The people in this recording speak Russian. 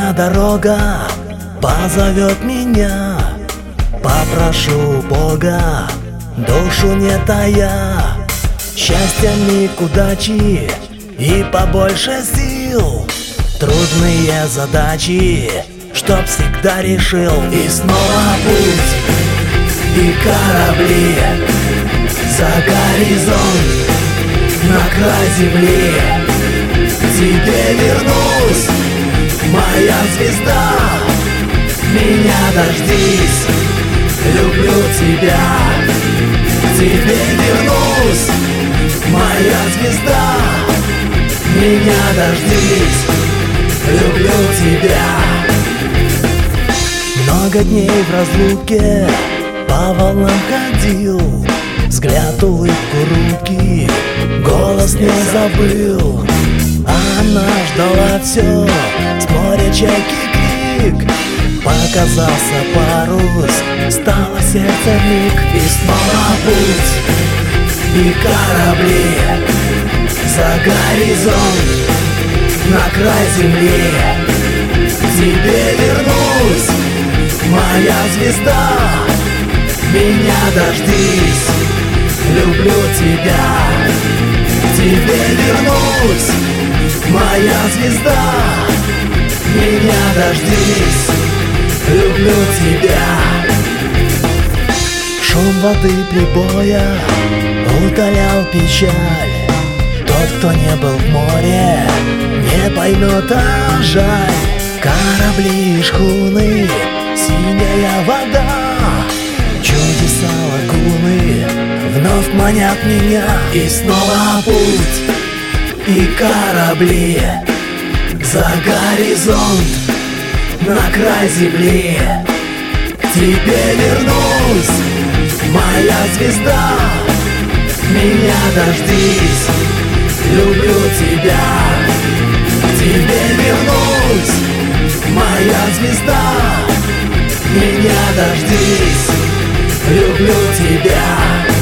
Когда дорога позовет меня, попрошу Бога, душу не тая, счастья, миг удачи и побольше сил, трудные задачи, чтоб всегда решил. И снова путь, и корабли за горизонт, на край земли. К тебе вернусь, моя звезда, меня дождись, люблю тебя. К тебе вернусь, моя звезда, меня дождись, люблю тебя. Много дней в разлуке по волнам ходил, взгляд, улыбку, руки, голос не забыл. Она ждала все, с моря чайки крик, показался парус, стало сердце вмиг. И снова путь, и корабли за горизонт, на край земли. К тебе вернусь, моя звезда, меня дождись, люблю тебя. К тебе вернусь, моя звезда, меня дождись, люблю тебя. Шум воды прибоя утолял печаль. Тот, кто не был в море, не поймет, а жаль. Корабли и шхуны, синяя вода, чудеса лагуны вновь манят меня. И снова путь, и корабли за горизонт, на край земли. К тебе вернусь, моя звезда, меня дождись, люблю тебя. К тебе вернусь, моя звезда, меня дождись, люблю тебя.